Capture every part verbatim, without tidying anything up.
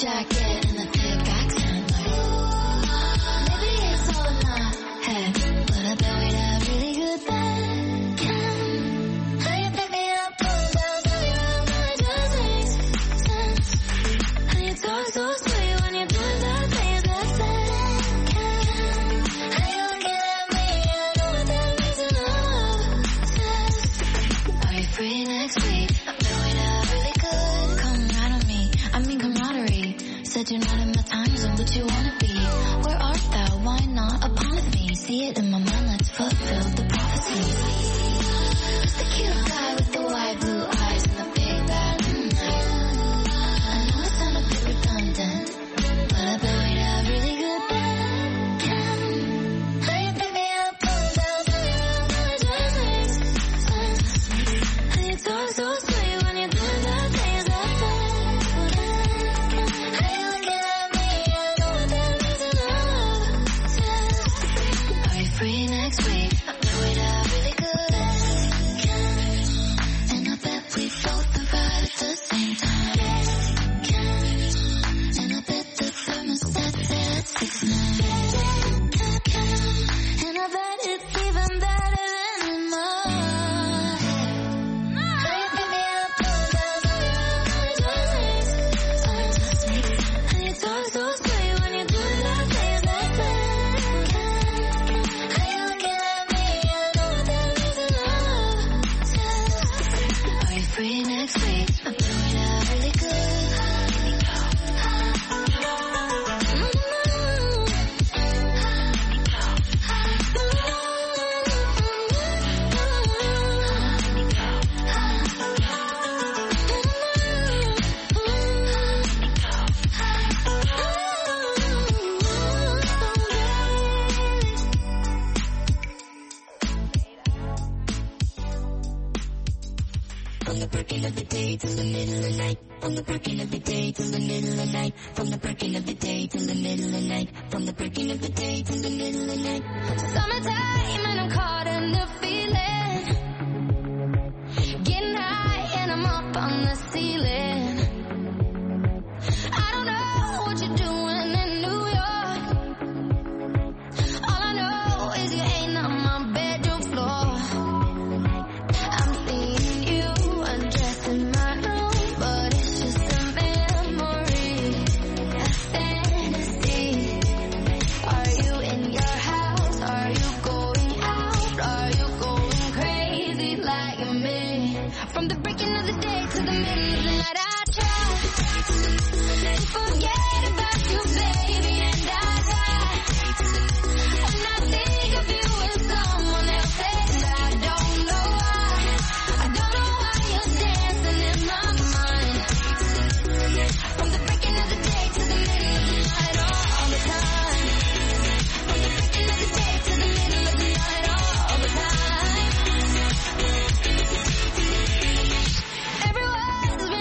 jacket and a thick accent. Like, maybe it's all in my head, but I bet we'd have really good bed. How you pick me up, pull down, turn me around, when it just makes sense. How you talk so sweet when you're doing that things that sense. How you looking at me, I know what that means in love says. Are you free next week? I bet we'd have really good camaraderie. I mean camaraderie. Said you're not in my time zone, but you wanna be. Where art thou? Why not upon me? See it in my mind, let's fulfill the prophecy. Who's the cute guy with the wide blue eyes and the big bad mm, I know it sounds a bit redundant, but I bet we'd have really good bed. How you pick me up, pull down, turn me around, when it just makes sense. How you talk so sweet when you're doing that things that sense. How you looking at me, I know what that means in love says. Are you free next week? I bet we'd have really good. And I bet we both arrive at the same time. And I bet the thermostat set at six nine. And I bet it's even better than in my head. How you pick me up, pull down, turn me around, when it just makes sense. How you talk so sweet when you're doing that things that sense. How you looking at me, I know what that means in love says. Are you free next week? I bet we'd have really good. From the breaking of the day till the middle of the night. From the breaking of the day till the middle of the night. From the breaking of the day till the middle of the night. From the breaking of the day till the middle of the night. Summertime and I'm caught in the feeling. Getting high and I'm up on the ceiling. I don't know what you're doing in New York. All I know is you ain't on my bedroom floor. I'm seeing you undressed in my room, but it's just a memory, a fantasy. Are you in your house? Are you going out? Are you going crazy like me? From the breaking of the day to the middle of the night, I try to forget about you, baby, and I try. And I think of you as someone else, and I don't know why. I don't know why you're dancing in my mind. From the breaking of the day to the middle of the night, all the time. From the breaking of the day to the middle of the night, all the time. Everyone's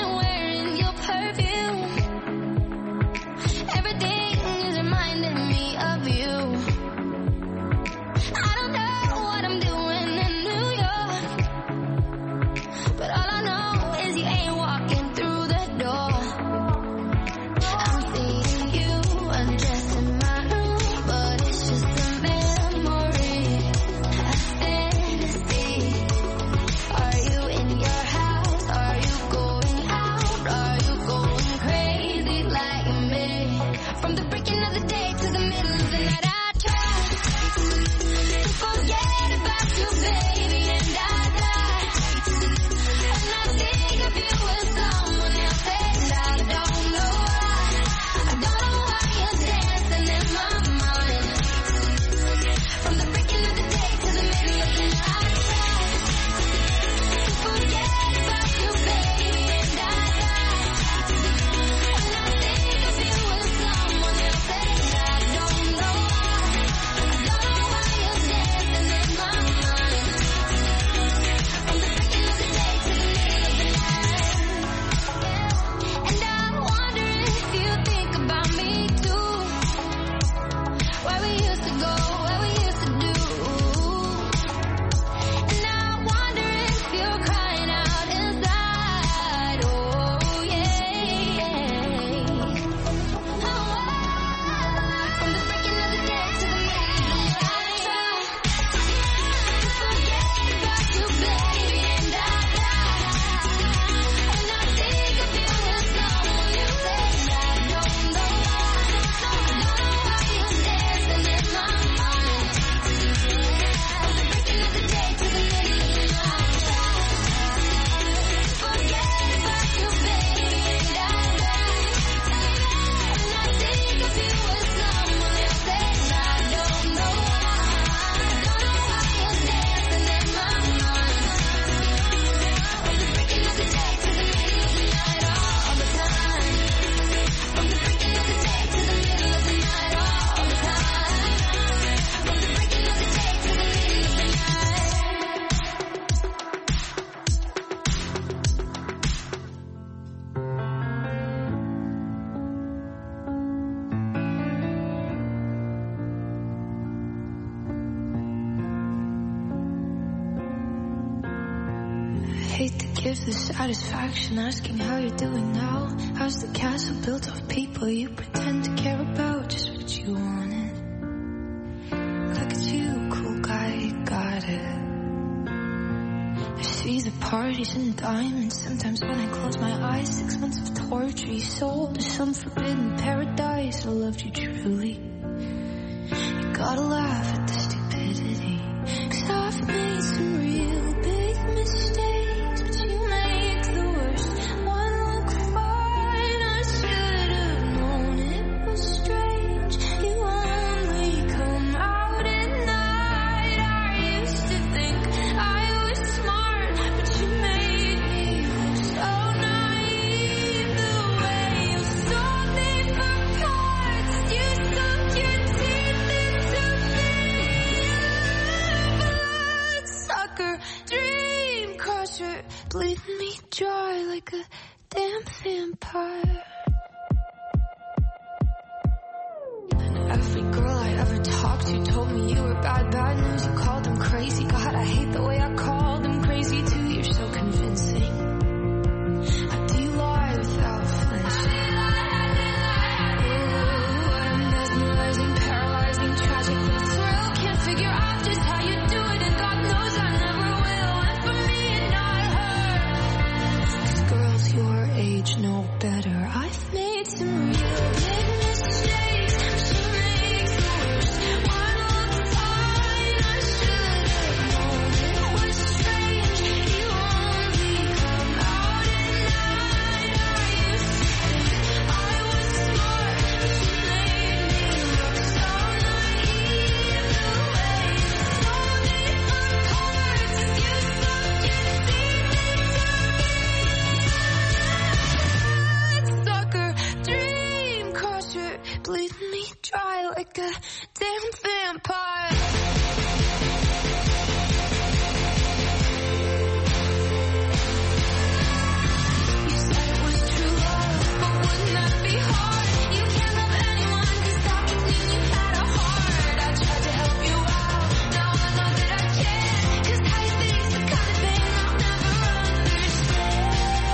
hate to give the satisfaction asking how you're doing now. How's the castle built of people you pretend to care about? Just what you wanted. Look at you, cool guy, you got it. I see the parties and diamonds. Sometimes when I close my eyes, six months of torture you sold to some forbidden paradise. I loved you truly. You gotta laugh at the stupidity, 'cause I've made some real big mistakes, but you make the worst one look fine. I should have known it was strange. You only come out at night. I used to think I was smart, but you made me look so naive. The way you sold me for parts, you sunk your teeth into me. Bloodsucker, dream crusher, bleeding me dry like a damn vampire. And every girl I ever talked to told me you were bad, bad news. You called them crazy. God, I hate the way I called them crazy too. You're so convincing. How do you lie without flinching? Ooh, what a mesmerizing, paralyzing, tragic little thrill. Can't figure out just how you do it, and God knows I never will. And for me and not her, 'cause girls your age know better. I've made some real big mistakes, but she makes the worst one look fine. I should have known it was strange. You only come out at night. I used to think I was smart, but you made me look so naive. The way you sold me for parts, you sunk your teeth into me. Sucker, dream crusher, bleeding me dry like a damn vampire. You said it was true love, but wouldn't that be hard? You can't love anyone, 'cause that would mean you had a heart. I tried to help you out, now I know that I can't, 'cause how you think's the kind of thing I'll never understand.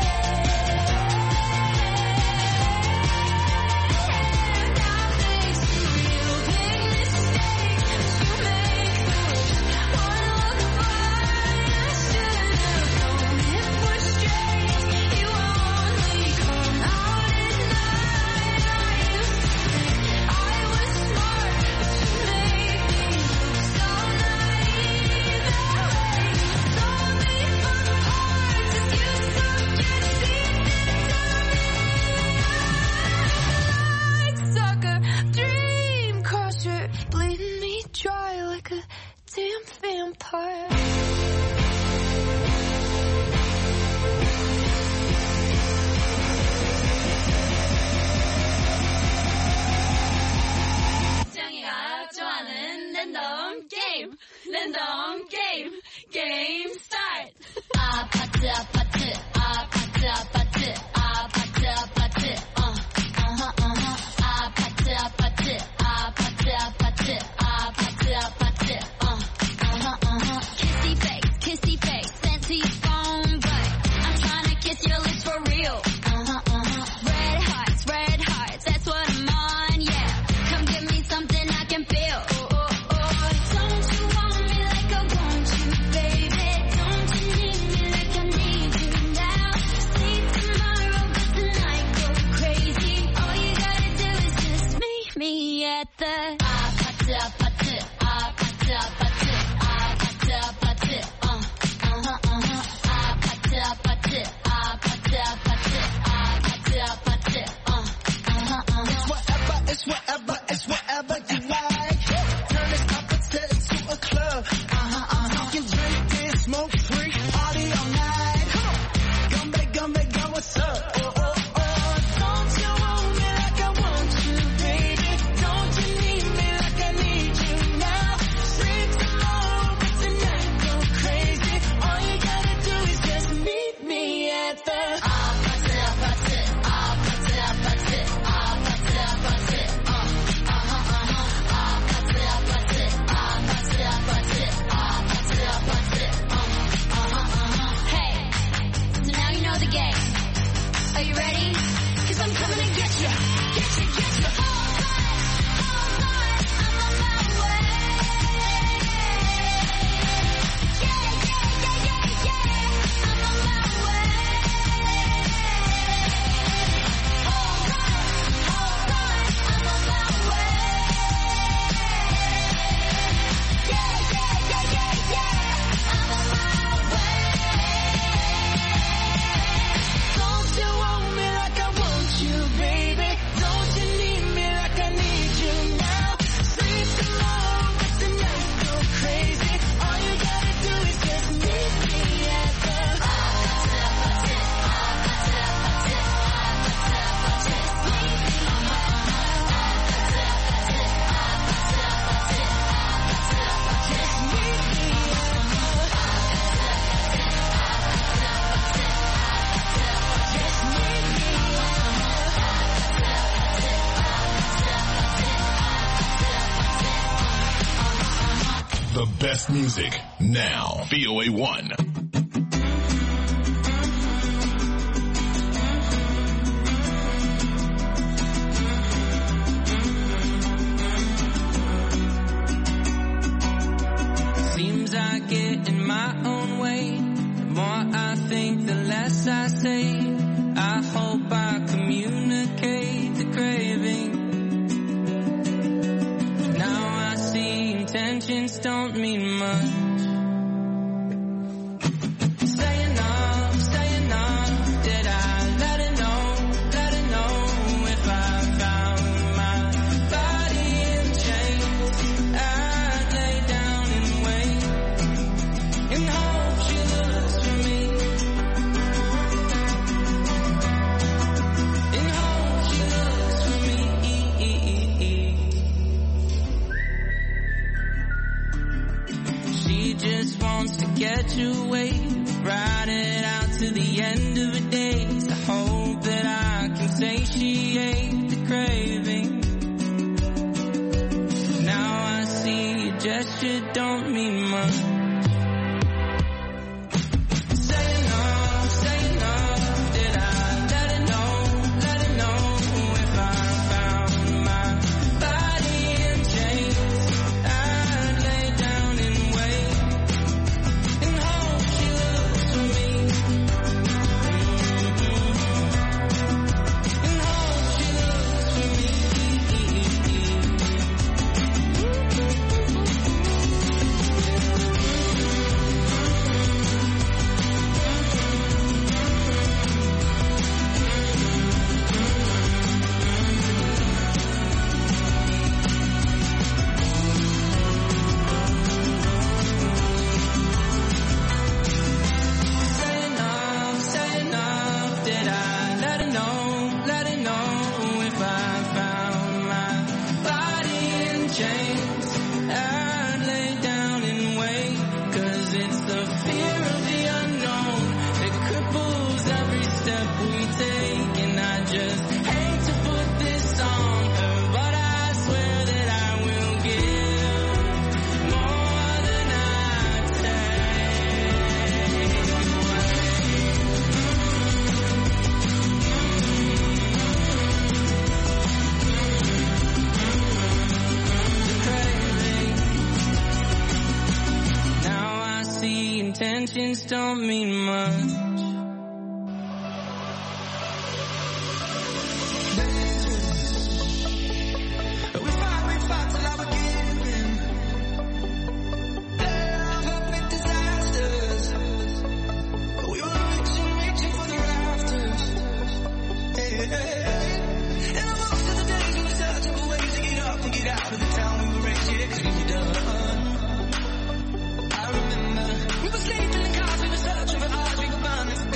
I've made some real big mistakes, but you make the worst one look fine. I should have known it was strange. You only come out at night. I used to think I was smart, but you made me look so naive. The way you sold me for parts, as you sunk your teeth into me. Sucker, dream crusher, bleeding me dry like a damn vampire. 짱이가 좋아하는 랜덤 게임, 랜덤 게임, 게임 스타트. 아파트 아파트 아파트 아파트 아파트 아파트 어 어허 어허 아파트 아파트 아파트 아파트 아파트 아파트 어 어허 어허 kissy face kissy face sent to your phone but I'm trying to kiss your lips for real uh-huh uh-huh red hearts red hearts that's what I'm on yeah come give me something I can feel oh oh oh don't you want me like I want you baby don't you need me like I need Are you ready? 'Cause I'm coming to get you, get you, get you. Hold on, hold on, I'm on my way. Yeah, yeah, yeah, yeah, yeah, I'm on my way. Hold on, hold on, I'm on my way. Yeah, yeah, yeah, yeah, yeah, I'm on my way. Don't you want me like I want you, baby? Don't you need me like I need you now? Sleep tomorrow, let the night go crazy. All you gotta do is just meet me at the The best music now. V O A one. Seems I get in my own way. The more I think, the less I say. I hope I communicate the craving. Now I see intentions don't mean much. Say enough, say enough. Did I let it know, let it know if I found my body in chains? I'd lay down and wait and hope she looks for me. And hope she looks for me. She just wants to get you away, ride it out to the end of the days. I hope that I can satiate the craving. Now I see a gesture don't mean much. Say enough, say enough. Did I let it know, let it know if I found my body in chains? I'd lay down and wait and hope she looks for me. And hope she looks for me. Say enough, say enough. Did I let it know, let it know if I found my body in chains? I'd lay down and wait, 'cause it's the fear of the unknown that cripples every step we take. And I just hate to put this on her, but I swear that I will give more than I take. Craving. Now I see intentions don't mean much. We fought, we fought till I was giving. Love, perfect disasters. We were reaching, reaching for the rafters. Hey, hey, hey. And most of the days we were searching for ways to get up and get out of the town we were raised, yeah, 'cause we were done. I remember we were sleeping in cars, we were searching for ours, we could burn this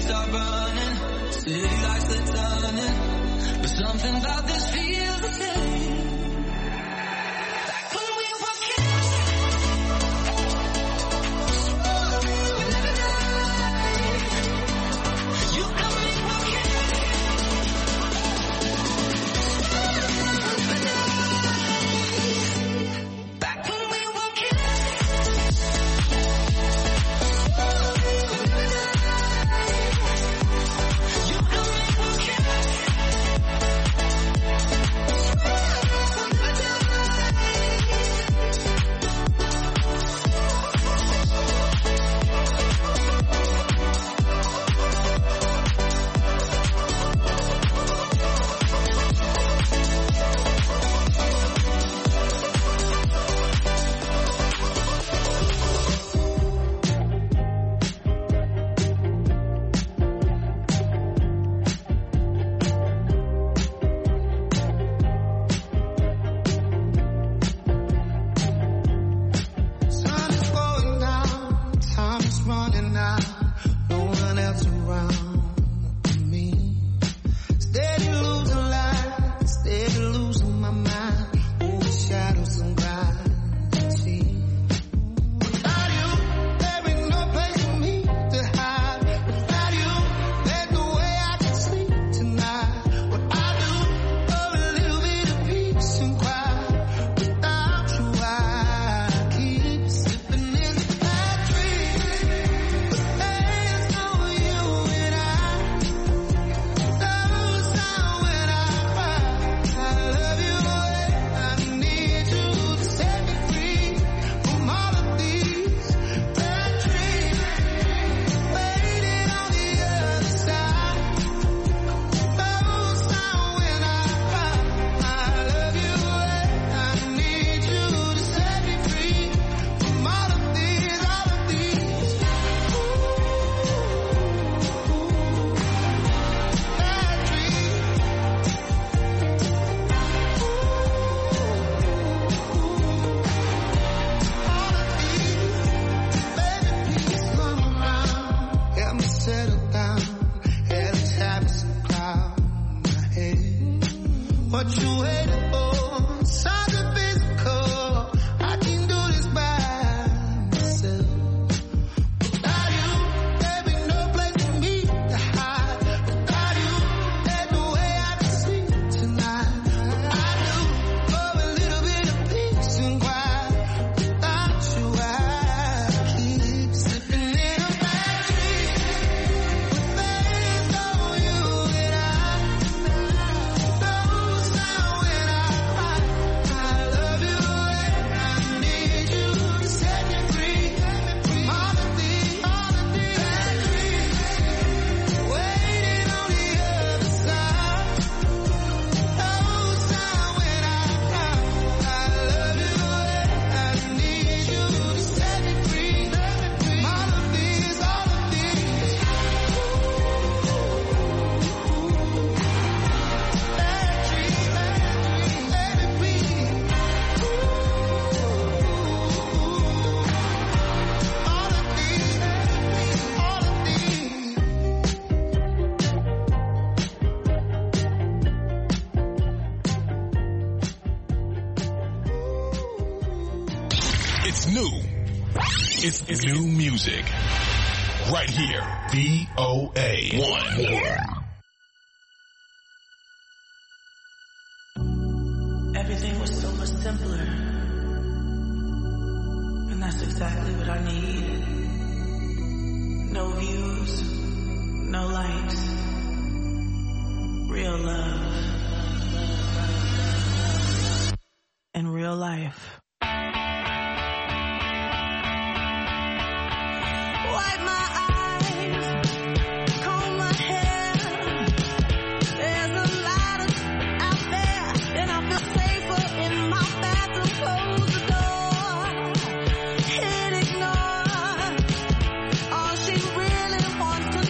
start running. City lights they're turning, but something about this feels the same. Like when we were kids. You and me were kids. Back when we were kids. It's, it's new music. Right here. V O A one. Everything was so much simpler. And that's exactly what I need. No views, no likes. Real love. In real life. Wipe my eyes, comb my hair. There's a lot of out there, and I feel safer in my bathroom. Close the door, hit ignore. All she really wants to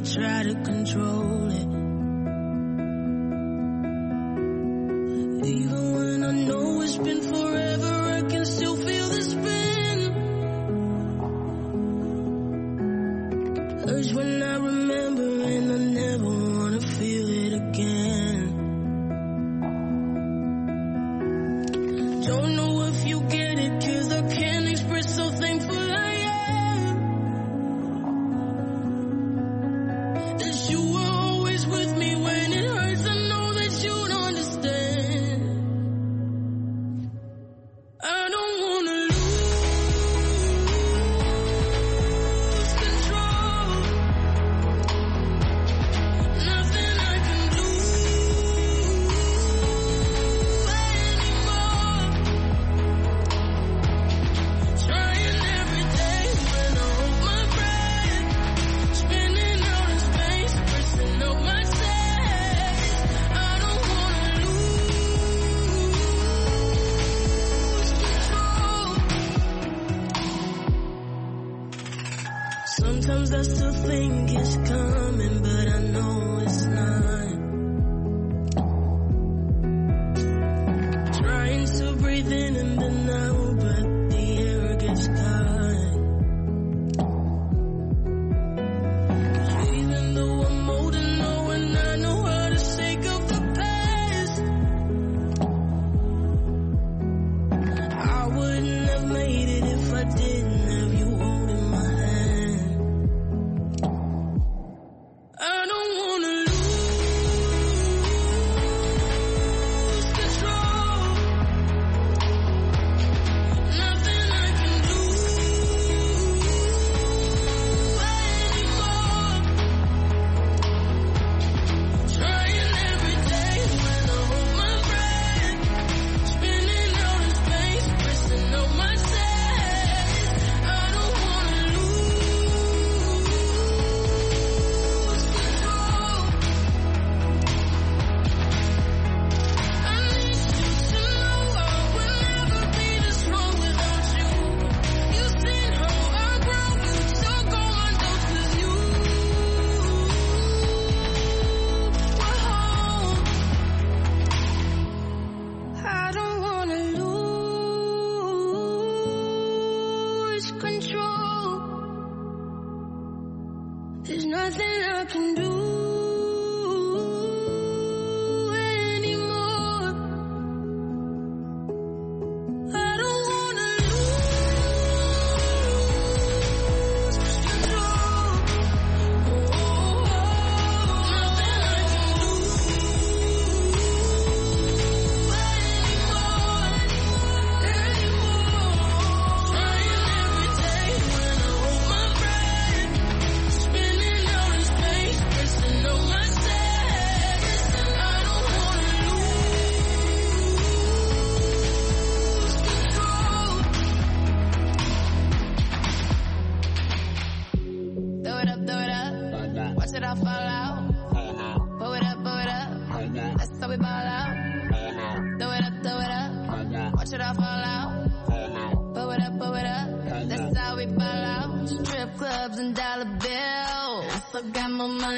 try to control it. Even when I know it's been forever, I can still feel the spin. Urge when I remember and I never wanna feel it again. Don't know if you get it, 'cause I can't express how thankful I am that you were always with me when it hurts. I know that you'd understand. I don't wanna lose control. Nothing I can do anymore. Trying every day when I hold my breath, spinning out in space, pressing up my chest. I don't wanna lose control. Sometimes I still think it's coming, but I know it's not. Trying to breathe in and then out, but the air gets caught. 'Cause even though I'm old and know and I know how to shake off the past, I wouldn't have made it if I didn't have you holding my hand. I don't wanna lose control. Nothing I can do anymore. Trying every day when I hold my breath, spinning out in space, pressing up my chest. I don't wanna lose control. I need you to know I would never be this strong without you. You seen how I grow, you took all my doubts 'cause you were home. I don't wanna lose control. There's nothing I can do anymore. I don't wanna lose control. Oh, nothing I can do anymore. Trying every day when I hold my breath, spinning out in space, pressing up my chest. I don't wanna lose control. Throw it up, throw it up. Watch it all fall out. Blow it up, blow it up. That's how we ball out. Throw it up, throw it up. Watch it all fall out. Blow it up, blow it up. That's how we ball out. Strip clubs and dollar bills. I got more money.